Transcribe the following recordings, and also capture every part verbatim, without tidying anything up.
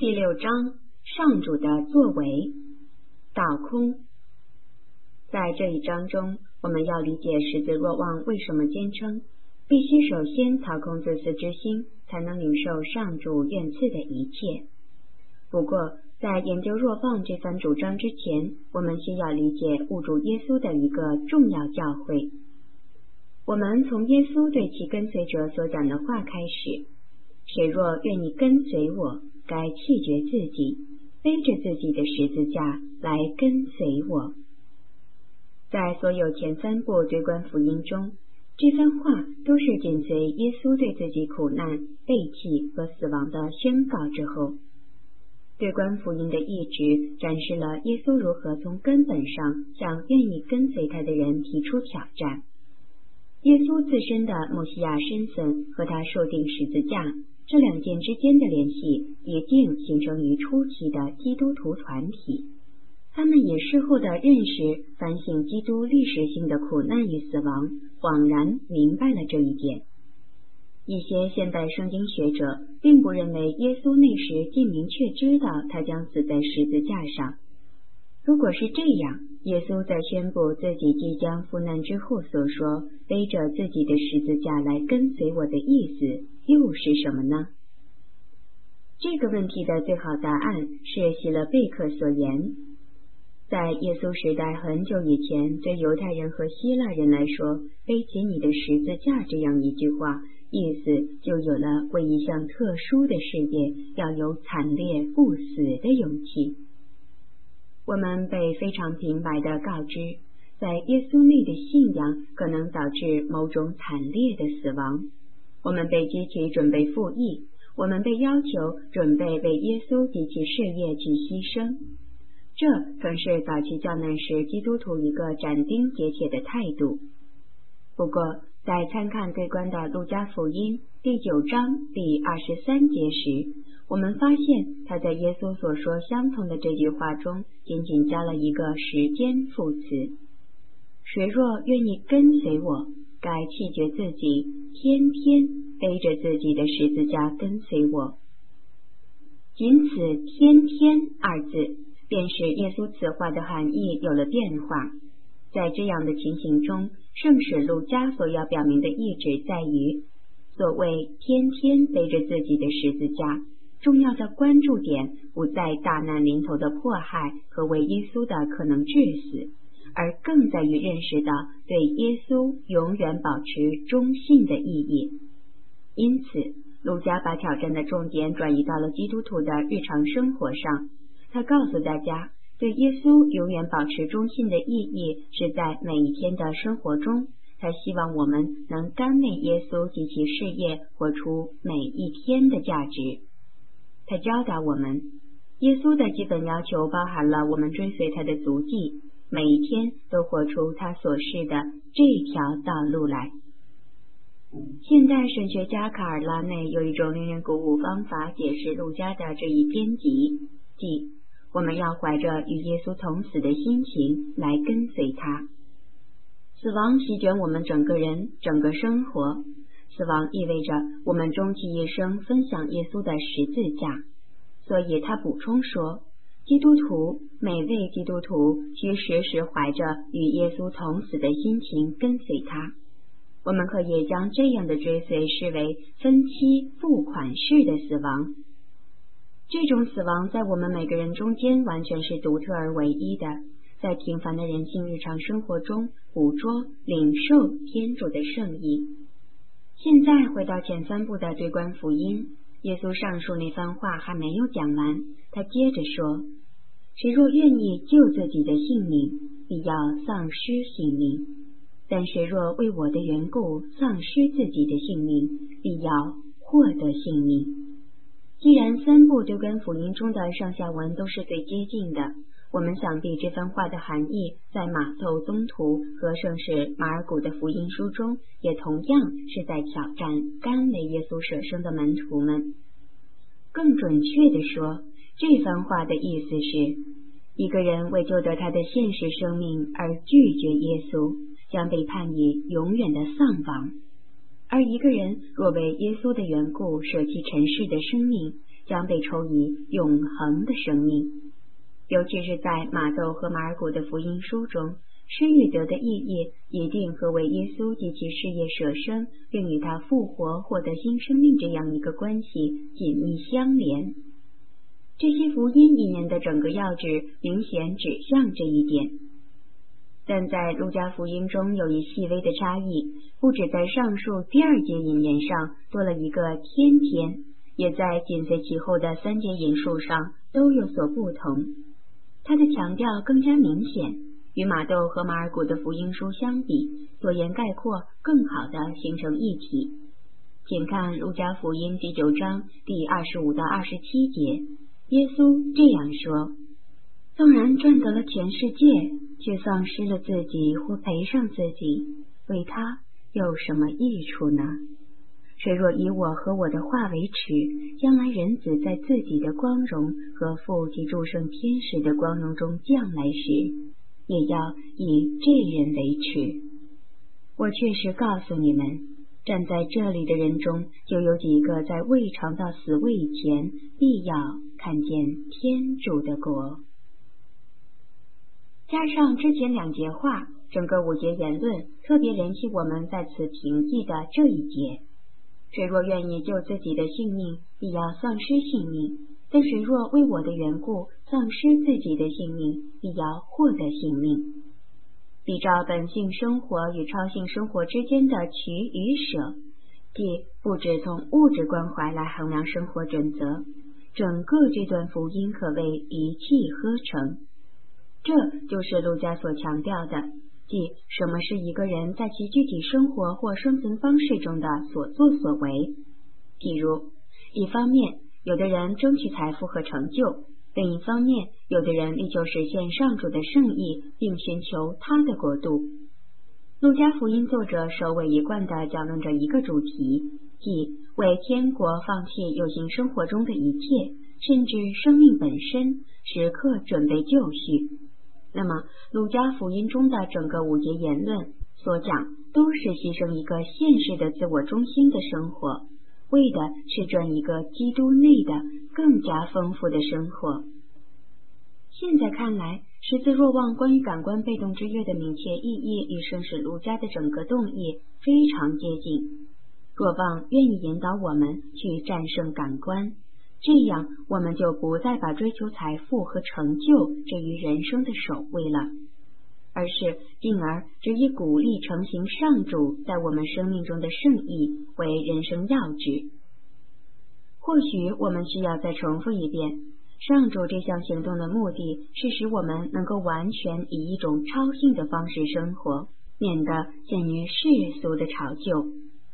第六章，上主的作为。倒空。在这一章中，我们要理解十字若望为什么坚称必须首先掏空自私之心，才能领受上主愿赐的一切。不过在研究若望这番主张之前，我们需要理解物主耶稣的一个重要教诲。我们从耶稣对其跟随者所讲的话开始，谁若愿意跟随我，该弃绝自己，背着自己的十字架来跟随我。在所有前三部对观福音中，这番话都是紧随耶稣对自己苦难、背弃和死亡的宣告之后。对观福音的意志展示了耶稣如何从根本上向愿意跟随他的人提出挑战。耶稣自身的默西亚身份和他受定十字架这两件之间的联系一定形成于初期的基督徒团体，他们也事后的认识反省基督历史性的苦难与死亡，恍然明白了这一点。一些现代圣经学者并不认为耶稣那时既明确知道他将死在十字架上。如果是这样，耶稣在宣布自己即将赴难之后所说背着自己的十字架来跟随我的意思又是什么呢？这个问题的最好答案是希勒贝克所言。在耶稣时代很久以前，对犹太人和希腊人来说，背起你的十字架这样一句话，意思就有了为一项特殊的事业要有惨烈不死的勇气。我们被非常平白地告知，在耶稣内的信仰可能导致某种惨烈的死亡。我们被激起准备赴义，我们被要求准备为耶稣及其事业去牺牲。这曾是早期教难时基督徒一个斩钉截铁的态度。不过在参看对观的路加福音第九章第二十三节时，我们发现他在耶稣所说相同的这句话中仅仅加了一个时间副词。谁若愿意跟随我，该弃绝自己，天天背着自己的十字架跟随我。仅此天天二字便使耶稣此话的含义有了变化。在这样的情形中，圣使路加所要表明的意旨在于，所谓天天背着自己的十字架，重要的关注点不在大难临头的迫害和为耶稣的可能致死，而更在于认识到对耶稣永远保持忠信的意义。因此，路加把挑战的重点转移到了基督徒的日常生活上。他告诉大家，对耶稣永远保持忠信的意义是在每一天的生活中，他希望我们能甘为耶稣及其事业活出每一天的价值。他教导我们，耶稣的基本要求包含了我们追随他的足迹，每一天都活出他所示的这条道路来。现代神学家卡尔拉内有一种令人鼓舞方法解释路加的这一编辑，即我们要怀着与耶稣同死的心情来跟随他。死亡席卷我们整个人整个生活，死亡意味着我们终其一生分享耶稣的十字架。所以他补充说，基督徒每位基督徒需时时怀着与耶稣同死的心情跟随他。我们可以将这样的追随视为分期付款式的死亡。这种死亡在我们每个人中间完全是独特而唯一的，在平凡的人性日常生活中捕捉领受天主的圣意。现在回到前三部的对观福音，耶稣上述那番话还没有讲完，他接着说，谁若愿意救自己的性命，必要丧失性命，但谁若为我的缘故丧失自己的性命，必要获得性命。既然三部对观福音中的上下文都是最接近的，我们想必这番话的含义在马窦宗徒和圣使马尔谷的福音书中也同样是在挑战甘为耶稣舍生的门徒们。更准确地说，这番话的意思是，一个人为救得他的现实生命而拒绝耶稣，将被判以永远的丧亡。而一个人若为耶稣的缘故舍弃尘世的生命， 将被抽以永恒的生命。尤其是在马窦和马尔谷的福音书中，施与得的意义一定和为耶稣及其事业舍生，并与他复活获得新生命这样一个关系紧密相连。这些福音引言的整个要旨明显指向这一点。但在路加福音中有一细微的差异，不止在上述第二节引言上多了一个天天，也在紧随其后的三节引述上都有所不同。它的强调更加明显，与马窦和马尔谷的福音书相比，所言概括更好地形成一体。请看路加福音第九章第二十五到二十七节，耶稣这样说：纵然赚得了全世界，却丧失了自己或赔上自己，为他有什么益处呢？谁若以我和我的话为耻，将来人子在自己的光荣和父及诸圣天使的光荣中降来时，也要以这人为耻。我确实告诉你们，站在这里的人中，就有几个在未尝到死位以前，必要看见天主的国。加上之前两节话，整个五节言论特别联系我们在此评议的这一节。谁若愿意救自己的性命，必要丧失性命；但谁若为我的缘故丧失自己的性命，必要获得性命。比照本性生活与超性生活之间的取与舍，即不只从物质关怀来衡量生活准则，整个这段福音可谓一气呵成。这就是路加所强调的，即什么是一个人在其具体生活或生存方式中的所作所为。譬如，一方面，有的人争取财富和成就；另一方面，有的人力求实现上主的圣意，并寻求他的国度。路加福音作者首尾一贯地讲论着一个主题，即为天国放弃有形生活中的一切，甚至生命本身，时刻准备就绪。那么，路加福音中的整个五节言论所讲，都是牺牲一个现实的自我中心的生活，为的是赚一个基督内的更加丰富的生活。现在看来，十字若望关于感官被动之约的明确意义与圣使路加的整个动意非常接近。若望愿意引导我们去战胜感官，这样我们就不再把追求财富和成就置于人生的首位了，而是进而只以鼓励承行上主在我们生命中的圣意为人生要旨。或许我们需要再重复一遍，上主这项行动的目的是使我们能够完全以一种超性的方式生活，免得陷于世俗的潮旧。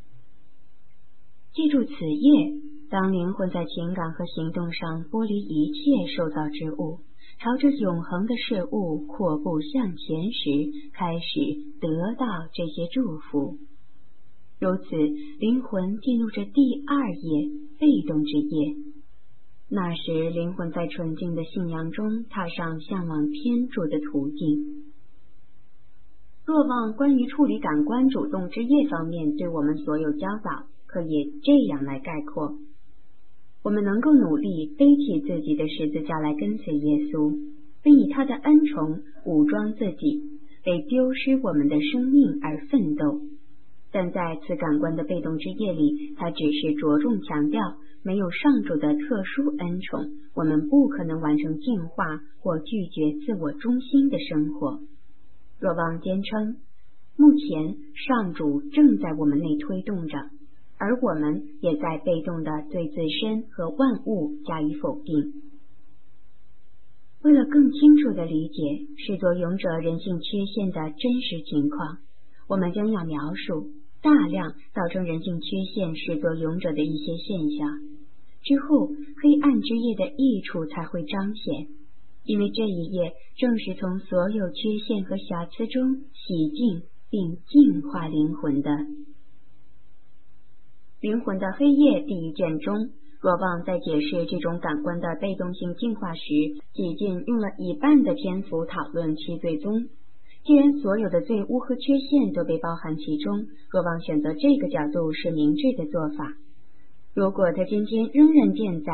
记住此夜，当灵魂在情感和行动上剥离一切受造之物，朝着永恒的事物阔步向前时，开始得到这些祝福。如此，灵魂进入这第二夜，被动之夜。那时，灵魂在纯净的信仰中踏上向往天主的途径。若望关于处理感官主动之夜方面对我们所有教导，可以这样来概括：我们能够努力背起自己的十字架来跟随耶稣，并以他的恩宠武装自己，为丢失我们的生命而奋斗。但在此感官的被动之夜里，他只是着重强调，没有上主的特殊恩宠，我们不可能完成净化或拒绝自我中心的生活。若望坚称，目前上主正在我们内推动着，而我们也在被动地对自身和万物加以否定。为了更清楚地理解始作俑者人性缺陷的真实情况，我们将要描述大量造成人性缺陷始作俑者的一些现象，之后黑暗之夜的益处才会彰显，因为这一夜正是从所有缺陷和瑕疵中洗净并净化灵魂的。灵魂的黑夜第一卷中，若望在解释这种感官的被动性净化时，几近用了一半的篇幅讨论其罪宗。既然所有的罪污和缺陷都被包含其中，若望选择这个角度是明智的做法。如果他今天仍然健在，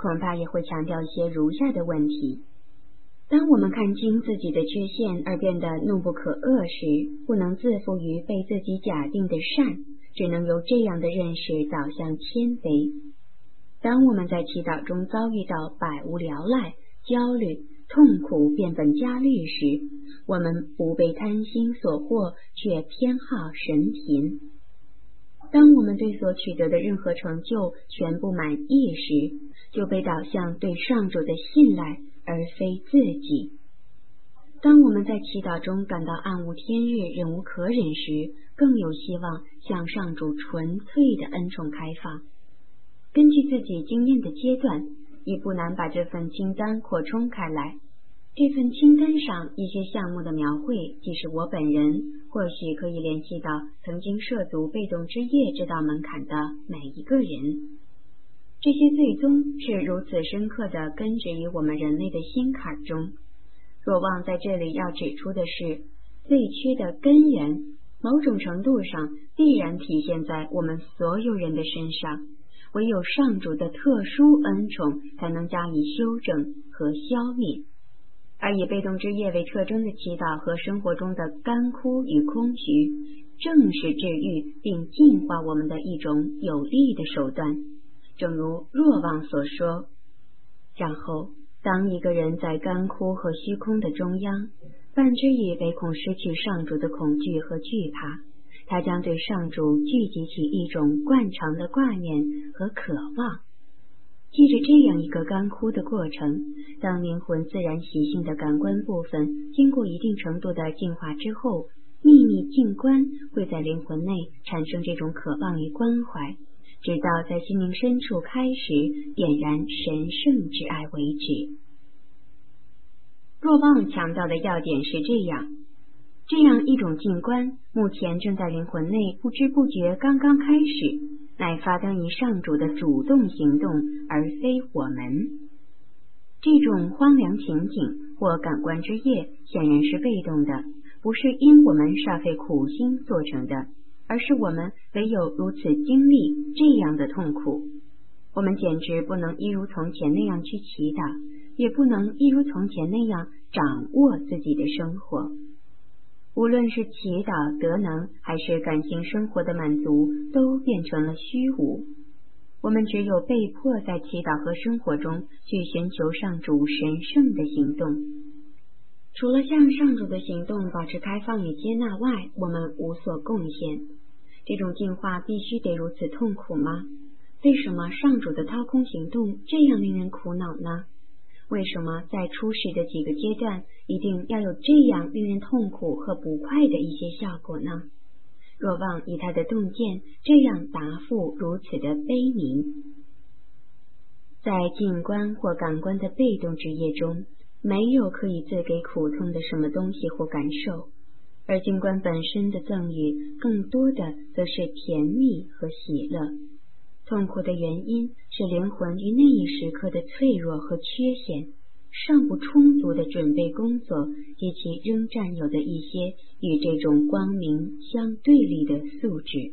恐怕也会强调一些如下的问题。当我们看清自己的缺陷而变得怒不可遏时，不能自负于被自己假定的善，只能由这样的认识导向谦卑。当我们在祈祷中遭遇到百无聊赖、焦虑、痛苦变本加厉时，我们不被贪心所惑，却偏好神贫。当我们对所取得的任何成就全不满意时，就被导向对上主的信赖而非自己。当我们在祈祷中感到暗无天日、忍无可忍时，更有希望向上主纯粹的恩宠开放。根据自己经验的阶段，也不难把这份清单扩充开来。这份清单上一些项目的描绘，即使我本人，或许可以联系到曾经涉足被动之夜这道门槛的每一个人。这些最终是如此深刻地根植于我们人类的心坎中。若望在这里要指出的是，最缺的根源，某种程度上必然体现在我们所有人的身上。唯有上主的特殊恩宠才能加以修正和消灭。而以被动之夜为特征的祈祷和生活中的干枯与空虚，正是治愈并净化我们的一种有力的手段。正如若望所说，然后当一个人在干枯和虚空的中央，伴之以唯恐失去上主的恐惧和惧怕，他将对上主聚集起一种惯常的挂念和渴望。借着这样一个干枯的过程，当灵魂自然习性的感官部分经过一定程度的净化之后，秘密静观会在灵魂内产生这种渴望与关怀，直到在心灵深处开始点燃神圣之爱为止。若望强调的要点是这样，这样一种静观目前正在灵魂内不知不觉刚刚开始，乃发生于上主的主动行动，而非我们。这种荒凉情景或感官之夜显然是被动的，不是因我们煞费苦心做成的，而是我们唯有如此经历这样的痛苦。我们简直不能一如从前那样去祈祷，也不能一如从前那样掌握自己的生活。无论是祈祷得能，还是感性生活的满足，都变成了虚无。我们只有被迫在祈祷和生活中去寻求上主神圣的行动。除了向上主的行动保持开放与接纳外，我们无所贡献。这种进化必须得如此痛苦吗？为什么上主的掏空行动这样令人苦恼呢？为什么在初始的几个阶段一定要有这样令人痛苦和不快的一些效果呢？若望以他的洞见这样答复如此的悲悯。在静观或感官的被动之夜中，没有可以自给苦痛的什么东西或感受，而静观本身的赠予更多的则是甜蜜和喜乐。痛苦的原因是灵魂于那一时刻的脆弱和缺陷，尚不充足的准备工作及其仍占有的一些与这种光明相对立的素质。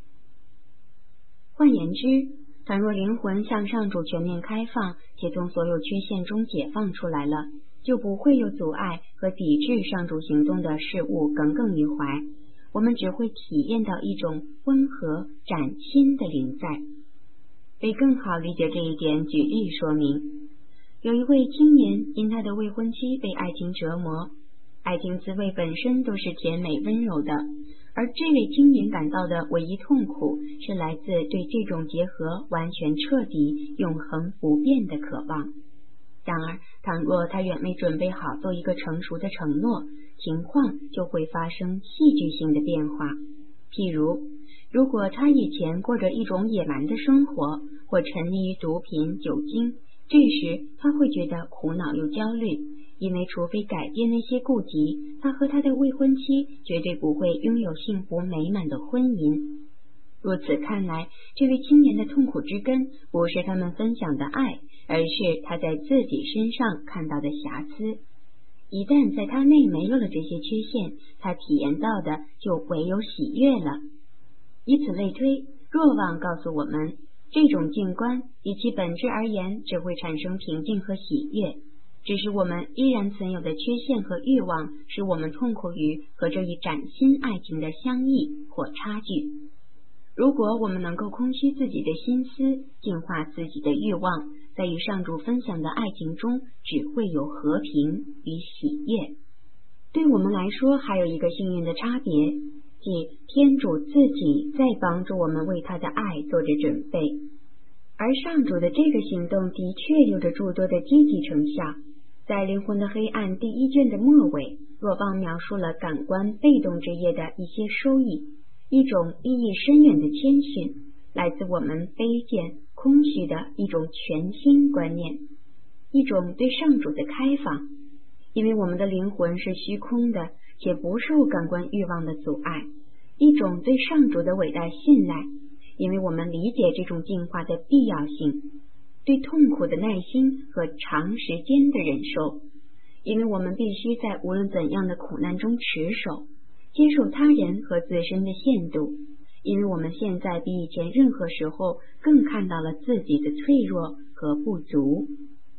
换言之，倘若灵魂向上主全面开放，且从所有缺陷中解放出来了，就不会有阻碍和抵制上主行动的事物耿耿于怀，我们只会体验到一种温和崭新的临在。为更好理解这一点，举例说明。有一位青年因他的未婚妻被爱情折磨，爱情滋味本身都是甜美温柔的，而这位青年感到的唯一痛苦是来自对这种结合完全彻底、永恒不变的渴望。然而，倘若他远没准备好做一个成熟的承诺，情况就会发生戏剧性的变化。譬如，如果他以前过着一种野蛮的生活，或沉溺于毒品、酒精，这时他会觉得苦恼又焦虑，因为除非改变那些痼疾，他和他的未婚妻绝对不会拥有幸福美满的婚姻。如此看来，这位青年的痛苦之根不是他们分享的爱，而是他在自己身上看到的瑕疵。一旦在他内没有了这些缺陷，他体验到的就唯有喜悦了。以此类推，若望告诉我们， 这种静观以其本质而言，只会产生平静和喜悦，只是我们依然存有的缺陷和欲望，使我们痛苦于和这一崭新爱情的相异或差距。如果我们能够空虚自己的心思，净化自己的欲望，在与上主分享的爱情中，只会有和平与喜悦。对我们来说，还有一个幸运的差别，即天主自己在帮助我们为他的爱做着准备，而上主的这个行动的确有着诸多的积极成效。在《灵魂的黑暗》第一卷的末尾，若望描述了感官被动之夜的一些收益，一种意义深远的谦逊，来自我们卑贱空虚的一种全新观念，一种对上主的开放，因为我们的灵魂是虚空的，且不受感官欲望的阻碍，一种对上主的伟大信赖，因为我们理解这种进化的必要性，对痛苦的耐心和长时间的忍受，因为我们必须在无论怎样的苦难中持守，接受他人和自身的限度，因为我们现在比以前任何时候更看到了自己的脆弱和不足。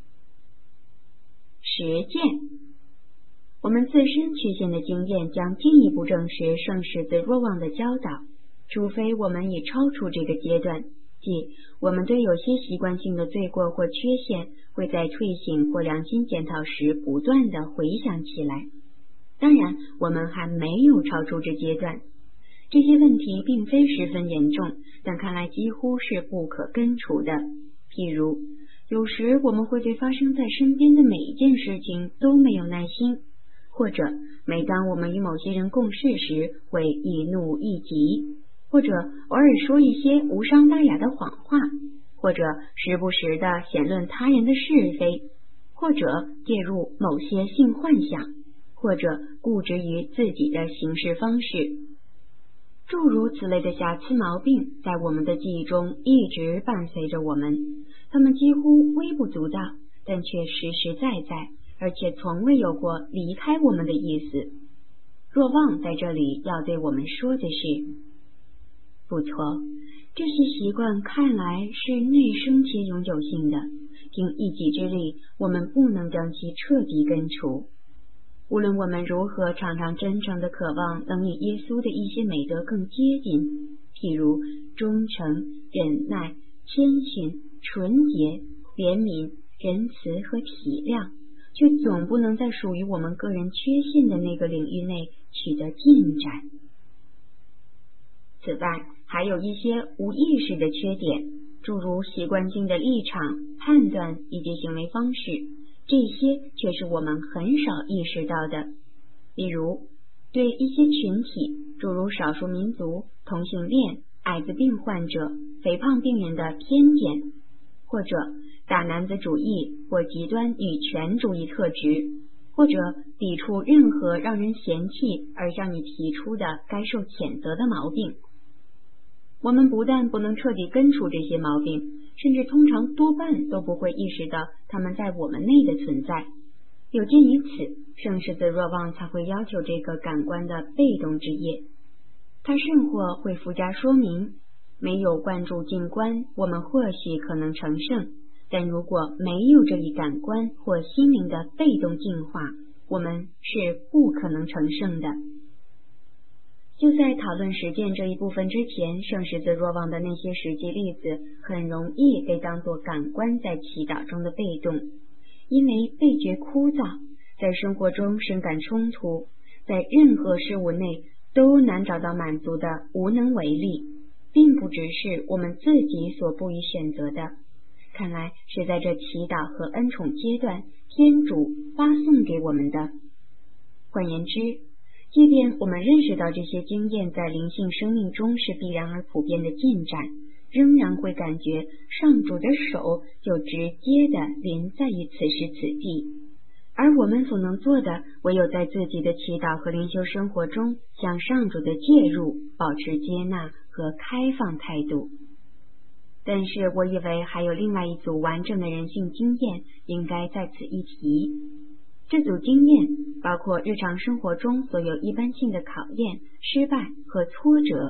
实践，我们自身缺陷的经验将进一步证实圣十字若望的教导，除非我们已超出这个阶段，即我们对有些习惯性的罪过或缺陷会在睡醒或良心检讨时不断地回想起来。当然，我们还没有超出这阶段。这些问题并非十分严重，但看来几乎是不可根除的。譬如，有时我们会对发生在身边的每一件事情都没有耐心，或者每当我们与某些人共事时会易怒易急，或者偶尔说一些无伤大雅的谎话，或者时不时地显论他人的是非，或者介入某些性幻想，或者固执于自己的行事方式。诸如此类的瑕疵毛病在我们的记忆中一直伴随着我们，它们几乎微不足道，但却实实在在，而且从未有过离开我们的意思。若望在这里要对我们说的是，不错，这些习惯看来是内生且永久性的，凭一己之力，我们不能将其彻底根除。无论我们如何常常真诚地渴望能与耶稣的一些美德更接近，譬如忠诚、忍耐、谦逊、纯洁、怜悯、仁慈和体谅，却总不能在属于我们个人缺陷的那个领域内取得进展。此外，还有一些无意识的缺点，诸如习惯性的立场、判断以及行为方式，这些却是我们很少意识到的。例如，对一些群体，诸如少数民族、同性恋、艾滋病患者、肥胖病人的偏见，或者大男子主义或极端女权主义特质，或者抵触任何让人嫌弃而向你提出的该受谴责的毛病。我们不但不能彻底根除这些毛病，甚至通常多半都不会意识到它们在我们内的存在。有鉴于此，圣十字若望才会要求这个感官的被动之夜。他甚或会附加说明，没有灌注静观，我们或许可能成圣，但如果没有这一感官或心灵的被动净化，我们是不可能成圣的。就在讨论实践这一部分之前，圣十字若望的那些实际例子很容易被当作感官在祈祷中的被动，因为被觉枯燥，在生活中深感冲突，在任何事物内都难找到满足的无能为力，并不只是我们自己所不予选择的，看来是在这祈祷和恩宠阶段天主发送给我们的。换言之，即便我们认识到这些经验在灵性生命中是必然而普遍的进展，仍然会感觉上主的手就直接地临在于此时此地，而我们所能做的，唯有在自己的祈祷和灵修生活中向上主的介入保持接纳和开放态度。但是我以为还有另外一组完整的人性经验应该在此一提。这组经验包括日常生活中所有一般性的考验、失败和挫折，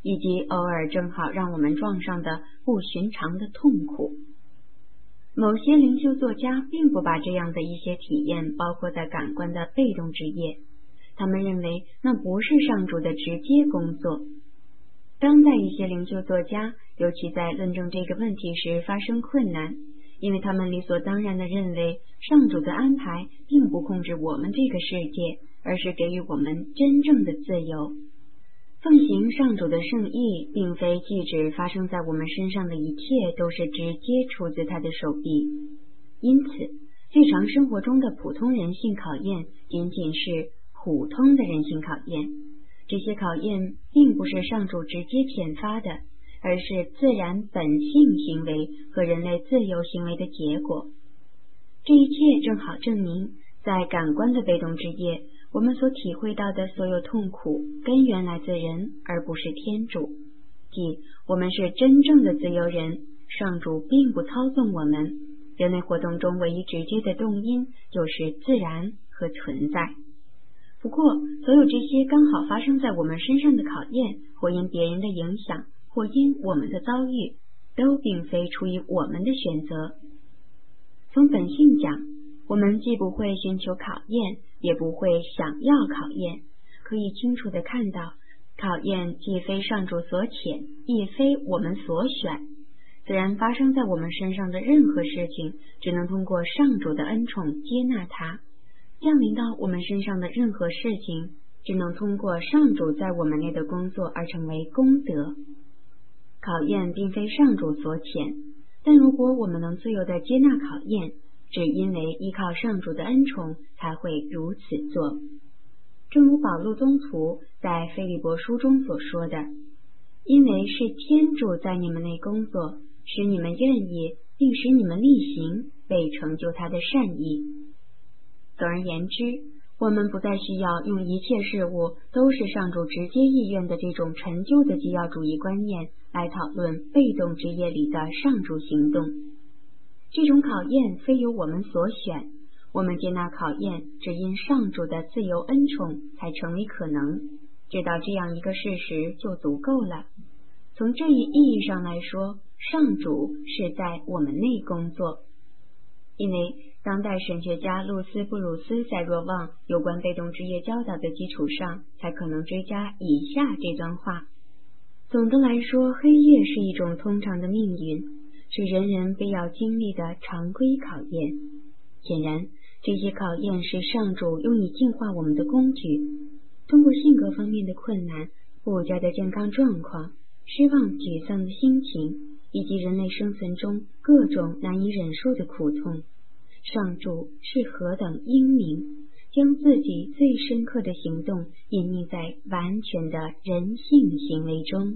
以及偶尔正好让我们撞上的不寻常的痛苦。某些灵修作家并不把这样的一些体验包括在感官的被动之夜，他们认为那不是上主的直接工作。当代一些灵修作家尤其在论证这个问题时发生困难，因为他们理所当然地认为上主的安排并不控制我们这个世界，而是给予我们真正的自由。奉行上主的圣意，并非即指发生在我们身上的一切都是直接出自他的手臂。因此，日常生活中的普通人性考验仅仅是普通的人性考验，这些考验并不是上主直接遣发的，而是自然本性行为和人类自由行为的结果。这一切正好证明，在感官的被动之夜，我们所体会到的所有痛苦根源来自人，而不是天主。即我们是真正的自由人，上主并不操纵我们。人类活动中唯一直接的动因就是自然和存在。不过，所有这些刚好发生在我们身上的考验，或因别人的影响，或因我们的遭遇，都并非出于我们的选择。从本性讲，我们既不会寻求考验，也不会想要考验。可以清楚地看到，考验既非上主所遣，亦非我们所选。自然发生在我们身上的任何事情，只能通过上主的恩宠接纳它；降临到我们身上的任何事情，只能通过上主在我们内的工作而成为功德。考验并非上主所遣，但如果我们能自由地接纳考验，只因为依靠上主的恩宠才会如此做。正如保禄宗徒在腓立伯书中所说的，因为是天主在你们内工作，使你们愿意，并使你们力行，为成就他的善意。总而言之，我们不再需要用一切事物都是上主直接意愿的这种陈旧的基要主义观念来讨论被动之夜里的上主行动。这种考验非由我们所选，我们接纳考验只因上主的自由恩宠才成为可能。知道这样一个事实就足够了。从这一意义上来说，上主是在我们内工作。因为当代神学家路斯布鲁斯在若望有关被动之夜教导的基础上，才可能追加以下这段话：总的来说，黑夜是一种通常的命运，是人人必要经历的常规考验。显然，这些考验是上主用以净化我们的工具。通过性格方面的困难、不佳的健康状况、失望沮丧的心情，以及人类生存中各种难以忍受的苦痛，上主是何等英明，将自己最深刻的行动隐匿在完全的人性行为中。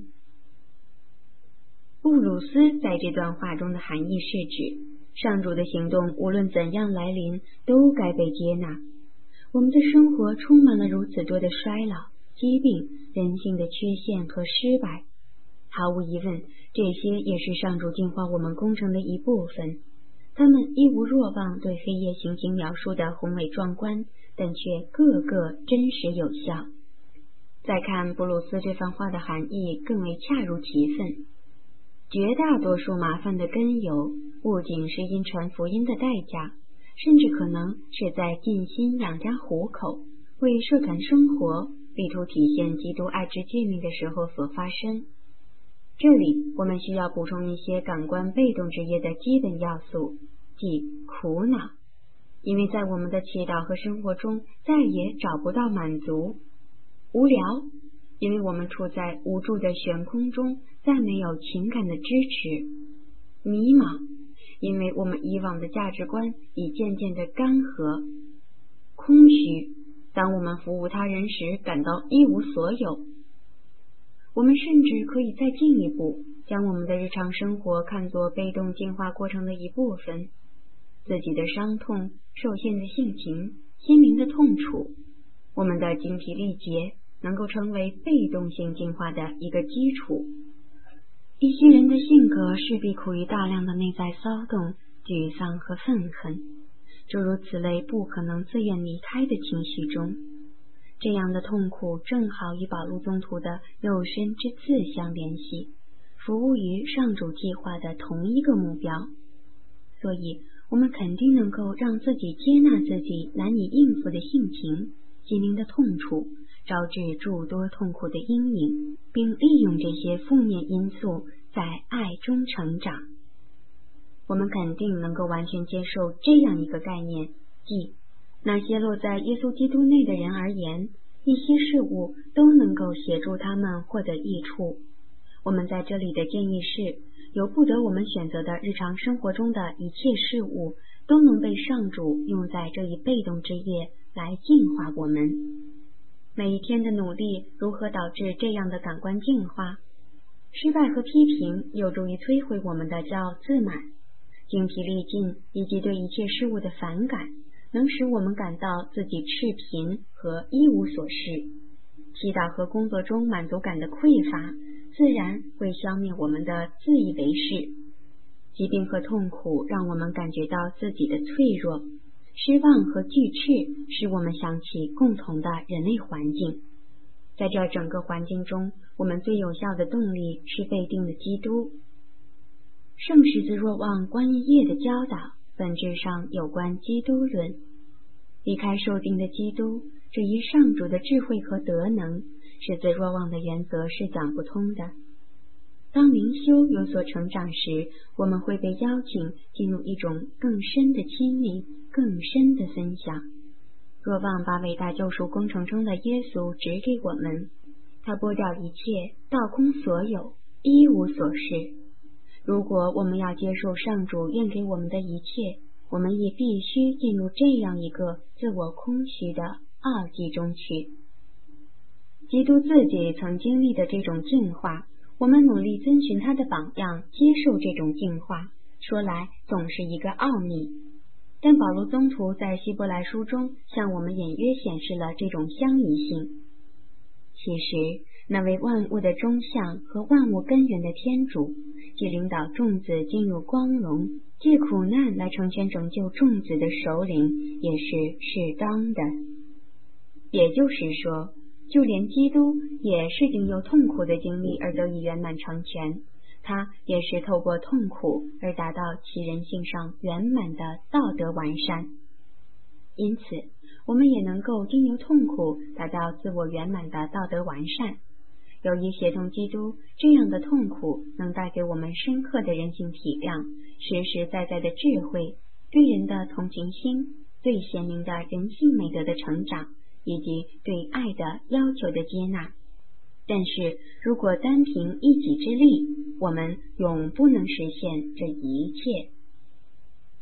布鲁斯在这段话中的含义是指，上主的行动无论怎样来临，都该被接纳。我们的生活充满了如此多的衰老、疾病、人性的缺陷和失败。毫无疑问，这些也是上主净化我们工程的一部分。他们一无若望对黑夜行刑描述的宏伟壮观，但却个个真实有效。再看布鲁斯这番话的含义更为恰如其分。绝大多数麻烦的根由，不仅是因传福音的代价，甚至可能是在尽心养家糊口、为社团生活、力图体现基督爱之诫命的时候所发生。这里我们需要补充一些感官被动之夜的基本要素，即苦恼，因为在我们的祈祷和生活中再也找不到满足；无聊，因为我们处在无助的悬空中，再没有情感的支持；迷茫，因为我们以往的价值观已渐渐的干涸；空虚，当我们服务他人时感到一无所有。我们甚至可以再进一步，将我们的日常生活看作被动进化过程的一部分。自己的伤痛、受限的性情、心灵的痛楚，我们的精疲力竭，能够成为被动性进化的一个基础。一些人的性格势必苦于大量的内在骚动、沮丧和愤恨，诸如此类不可能自愿离开的情绪中。 这样的痛苦正好与保禄宗徒的肉身之次相联系，服务于上主计划的同一个目标。所以我们肯定能够让自己接纳自己难以应付的性情、心灵的痛楚，招致诸多痛苦的阴影，并利用这些负面因素在爱中成长。我们肯定能够完全接受这样一个概念，即那些落在耶稣基督内的人而言，一些事物都能够协助他们获得益处。我们在这里的建议是，由不得我们选择的日常生活中的一切事物，都能被上主用在这一被动之夜来净化我们。每一天的努力如何导致这样的感官净化？失败和批评有助于摧毁我们的骄傲自满，精疲力尽以及对一切事物的反感，能使我们感到自己赤贫和一无所事。祈祷和工作中满足感的匮乏，自然会消灭我们的自以为是。疾病和痛苦让我们感觉到自己的脆弱，失望和惧斥使我们想起共同的人类环境。在这整个环境中，我们最有效的动力是被定的基督。圣十字若望关于业的教导本质上有关基督论。离开受定的基督，这一上主的智慧和德能，十字若望的原则是讲不通的。当灵修有所成长时，我们会被邀请进入一种更深的亲密、更深的分享。若望把伟大救赎工程中的耶稣指给我们，他剥掉一切，倒空所有，一无所事。如果我们要接受上主愿给我们的一切，我们也必须进入这样一个自我空虚的奥迹中去。基督自己曾经历的这种净化，我们努力遵循他的榜样，接受这种净化，说来总是一个奥秘。但保罗宗徒在希伯来书中向我们隐约显示了这种相宜性。其实那位万物的中相和万物根源的天主，即领导众子进入光荣，借苦难来成全拯救众子的首领，也是适当的。也就是说，就连基督也是经由痛苦的经历而得以圆满成全，他也是透过痛苦而达到其人性上圆满的道德完善。因此我们也能够经由痛苦达到自我圆满的道德完善。由于协同基督，这样的痛苦能带给我们深刻的人性体谅，实实在在的智慧，对人的同情心，对贤明的人性美德的成长，以及对爱的要求的接纳。但是如果单凭一己之力，我们永不能实现这一切。